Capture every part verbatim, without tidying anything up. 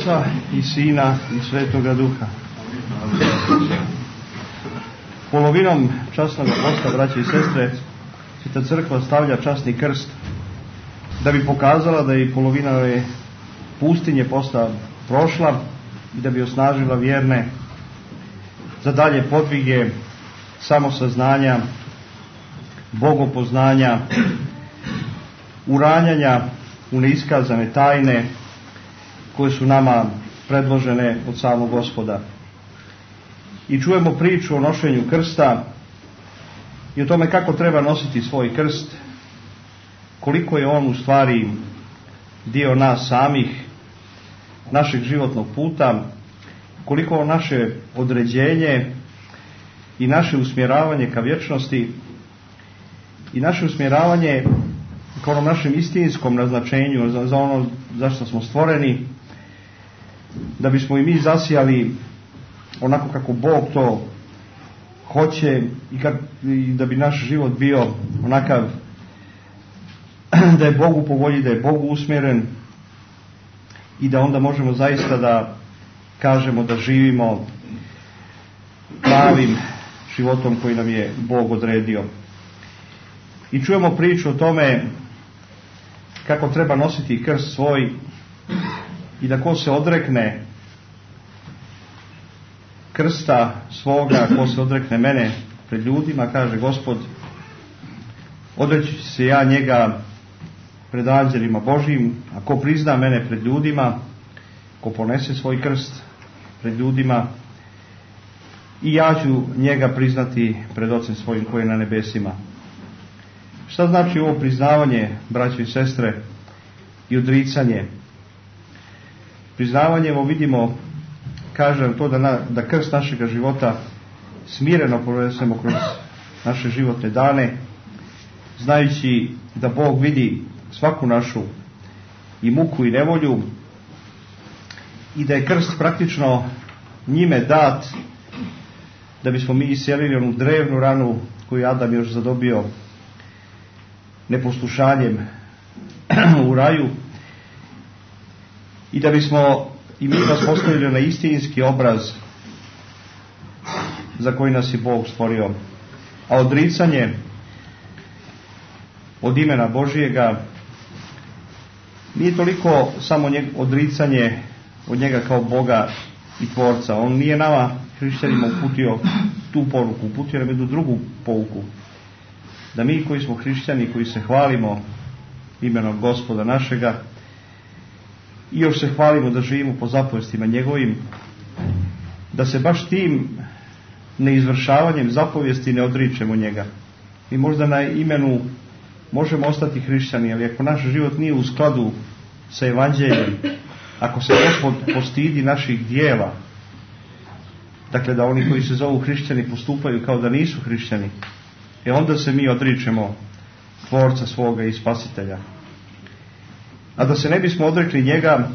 Oca i Sina i Svetoga Duha. Polovinom časnog posta, braće i sestre, Sveta crkva stavlja časni krst da bi pokazala da je polovina ove pustinje posta prošla i da bi osnažila vjerne za dalje podvige samosaznanja, bogopoznanja, uranjanja u neiskazane tajne koje su nama predložene od samog Gospoda. I čujemo priču o nošenju krsta i o tome kako treba nositi svoj krst, koliko je on u stvari dio nas samih, našeg životnog puta, koliko je naše određenje i naše usmjeravanje ka vječnosti i naše usmjeravanje ka onom našem istinskom naznačenju za, za ono zašto smo stvoreni, da bismo i mi zasijali onako kako Bog to hoće i, kak, i da bi naš život bio onakav da je Bogu po volji, da je Bogu usmjeren i da onda možemo zaista da kažemo da živimo pravim životom koji nam je Bog odredio. I čujemo priču o tome kako treba nositi krst svoj i da ko se odrekne krsta svoga, ko se odrekne mene pred ljudima, kaže Gospod, odreći se ja njega pred anđelima Božjim, a ko prizna mene pred ljudima, ko ponese svoj krst pred ljudima, i ja ću njega priznati pred Ocem svojim koji je na nebesima. Šta znači ovo priznavanje, braćo i sestre, i odricanje? Priznavanje, evo vidimo, kažem to da, na, da krst našega života smireno pronesemo kroz naše životne dane, znajući da Bog vidi svaku našu i muku i nevolju i da je krst praktično njime dat da bismo mi iselili onu drevnu ranu koju je Adam još zadobio neposlušanjem u raju i da bismo i mi nas postavili na istinski obraz za koji nas je Bog stvorio. A odricanje od imena Božijega nije toliko samo njeg, odricanje od njega kao Boga i Tvorca. On nije nama hrišćanima uputio tu poruku, uputio nam jednu drugu pouku. Da mi koji smo hrišćani, koji se hvalimo imenom Gospoda našega i još se hvalimo da živimo po zapovjestima njegovim, da se baš tim neizvršavanjem zapovijesti ne odričemo njega. Mi možda na imenu možemo ostati hrišćani, ali ako naš život nije u skladu sa evanđeljem, ako se Gospod postidi naših dijela, dakle da oni koji se zovu hrišćani postupaju kao da nisu hrišćani, e onda se mi odričemo Tvorca svoga i Spasitelja. A da se ne bismo odrekli njega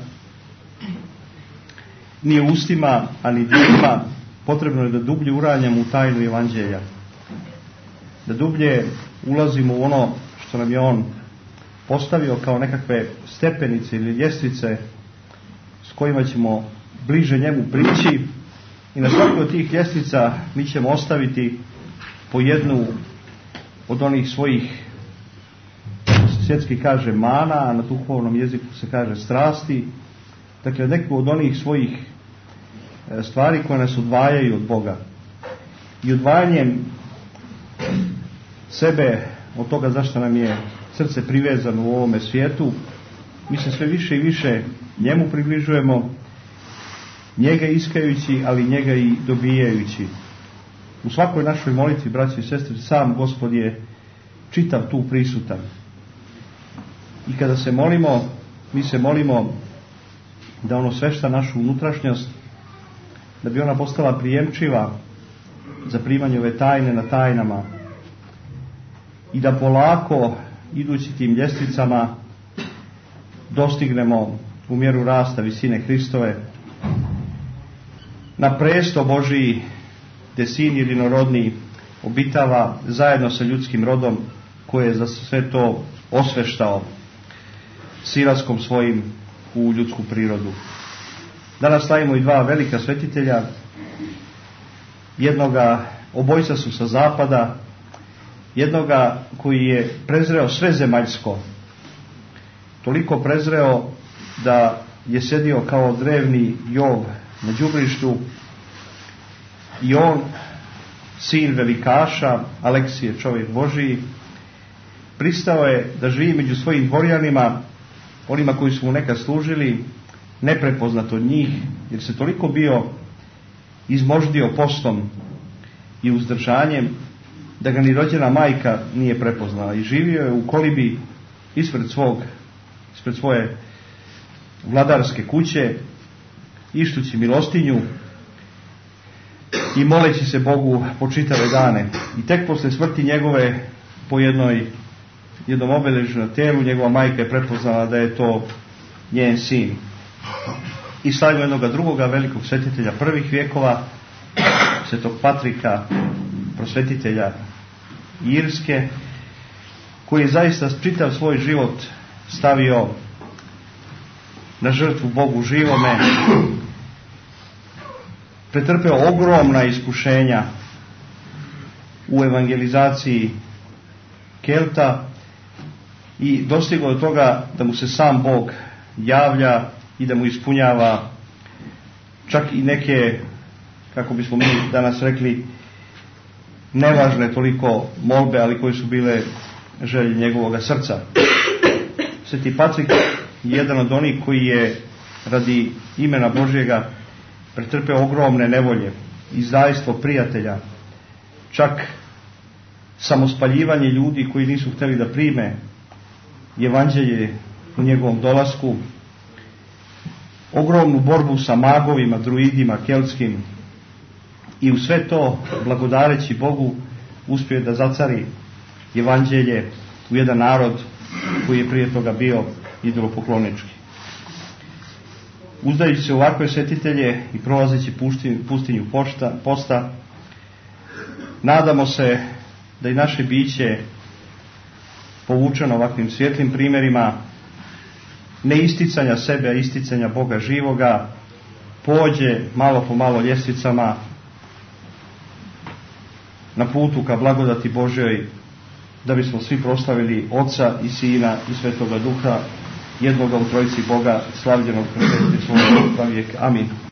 ni ustima, a ni djelima, potrebno je da dublje uranjamo u tajnu evanđelja. Da dublje ulazimo u ono što nam je on postavio kao nekakve stepenice ili ljestvice s kojima ćemo bliže njemu prići i na svakoj od tih ljestvica mi ćemo ostaviti po jednu od onih svojih, svjetski kaže mana, a na duhovnom jeziku se kaže strasti, dakle neku od onih svojih stvari koje nas odvajaju od Boga. I odvajanjem sebe od toga zašto nam je srce privezano u ovome svijetu, mi se sve više i više njemu približujemo, njega iskajući, ali njega i dobijajući. U svakoj našoj molitvi, braći i sestre, sam Gospod je čitav tu prisutan. I kada se molimo, mi se molimo da ono svešta našu unutrašnjost, da bi ona postala prijemčiva za primanje ove tajne na tajnama i da polako, idući tim ljestvicama, dostignemo u mjeru rasta visine Hristove na presto Božiji, gdje Sin jedinorodni obitava zajedno sa ljudskim rodom koje je za sve to osveštao silaskom svojim u ljudsku prirodu. Danas slavimo i dva velika svetitelja. Jednoga, obojca su sa zapada, jednoga koji je prezreo sve zemaljsko. Toliko prezreo da je sedio kao drevni Jov na đubrištu i on, sin velikaša, Aleksije, čovjek Božiji, pristao je da živi među svojim dvorjanima, onima koji su mu nekad služili, neprepoznat od njih, jer se toliko bio izmoždio postom i uzdržanjem da ga ni rođena majka nije prepoznala, i živio je u kolibi ispred svog ispred svoje vladarske kuće, ištući milostinju i moleći se Bogu po čitave dane. I tek posle smrti njegove, po jednoj jednom obeležju na telu, njegova majka je prepoznala da je to njen sin. I slavimo jednoga drugoga velikog svetitelja prvih vjekova, svetog Patrika, prosvetitelja Irske, koji je zaista čitav svoj život stavio na žrtvu Bogu živome, pretrpeo ogromna iskušenja u evangelizaciji Kelta i dostigao do toga da mu se sam Bog javlja i da mu ispunjava čak i neke, kako bismo mi danas rekli, nevažne toliko molbe, ali koje su bile želje njegovoga srca. Sveti Patrik je jedan od onih koji je radi imena Božjega pretrpeo ogromne nevolje, izdajstvo prijatelja, čak samospaljivanje ljudi koji nisu htjeli da prime evanđelje u njegovom dolasku, ogromnu borbu sa magovima, druidima, keltskim, i u sve to, blagodareći Bogu, uspio da zacari evanđelje u jedan narod koji je prije toga bio idolopoklonički. Uzdajući se ovakve svetitelje i prolazeći pustinju, pustinju pošta, posta, nadamo se da i naše biće, povučeno ovakvim svjetlim primjerima ne isticanja sebe, a isticanja Boga živoga, pođe malo po malo ljestvicama na putu ka blagodati Božjoj, da bismo svi proslavili Oca i Sina i Svetoga Duha, jednoga u trojici Boga, slavljenog kroz svoj vijek. Amin.